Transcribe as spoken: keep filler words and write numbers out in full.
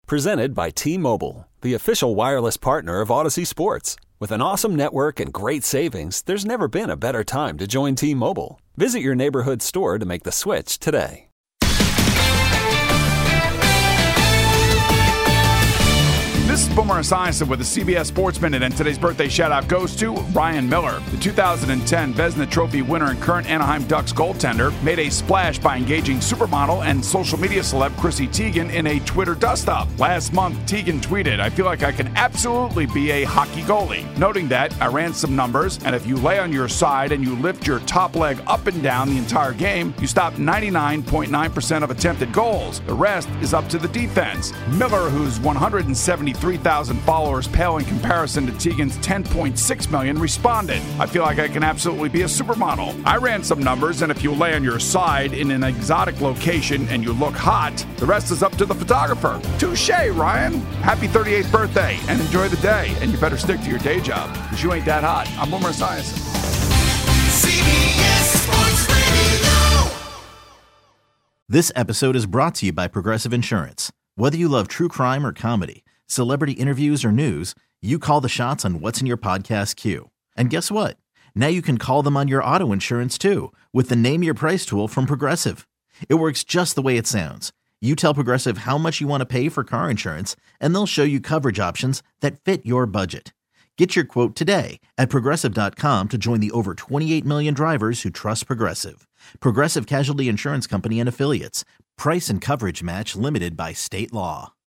Presented by T-Mobile, the official wireless partner of Odyssey Sports. With an awesome network and great savings, there's never been a better time to join T-Mobile. Visit your neighborhood store to make the switch today. This is Boomer Esiason with the C B S Sports Minute, and today's birthday shout-out goes to Ryan Miller. The two thousand ten Vezina Trophy winner and current Anaheim Ducks goaltender made a splash by engaging supermodel and social media celeb Chrissy Teigen in a Twitter dust-up. Last month, Teigen tweeted, "I feel like I can absolutely be a hockey goalie," noting that I ran some numbers, and if you lay on your side and you lift your top leg up and down the entire game, you stop ninety-nine point nine percent of attempted goals. The rest is up to the defense. Miller, who's one hundred seventy-three thousand followers pale in comparison to Teigen's ten point six million, responded, "I feel like I can absolutely be a supermodel. I ran some numbers, and if you lay on your side in an exotic location and you look hot, the rest is up to the photographer." Touche, Ryan. Happy thirty-eighth birthday, and enjoy the day. And you better stick to your day job, because you ain't that hot. I'm Boomer Esiason. C B S Sports Radio. This episode is brought to you by Progressive Insurance. Whether you love true crime or comedy, celebrity interviews or news, you call the shots on what's in your podcast queue. And guess what? Now you can call them on your auto insurance too with the Name Your Price tool from Progressive. It works just the way it sounds. You tell Progressive how much you want to pay for car insurance, and they'll show you coverage options that fit your budget. Get your quote today at Progressive dot com to join the over twenty-eight million drivers who trust Progressive. Progressive Casualty Insurance Company and Affiliates. Price and coverage match limited by state law.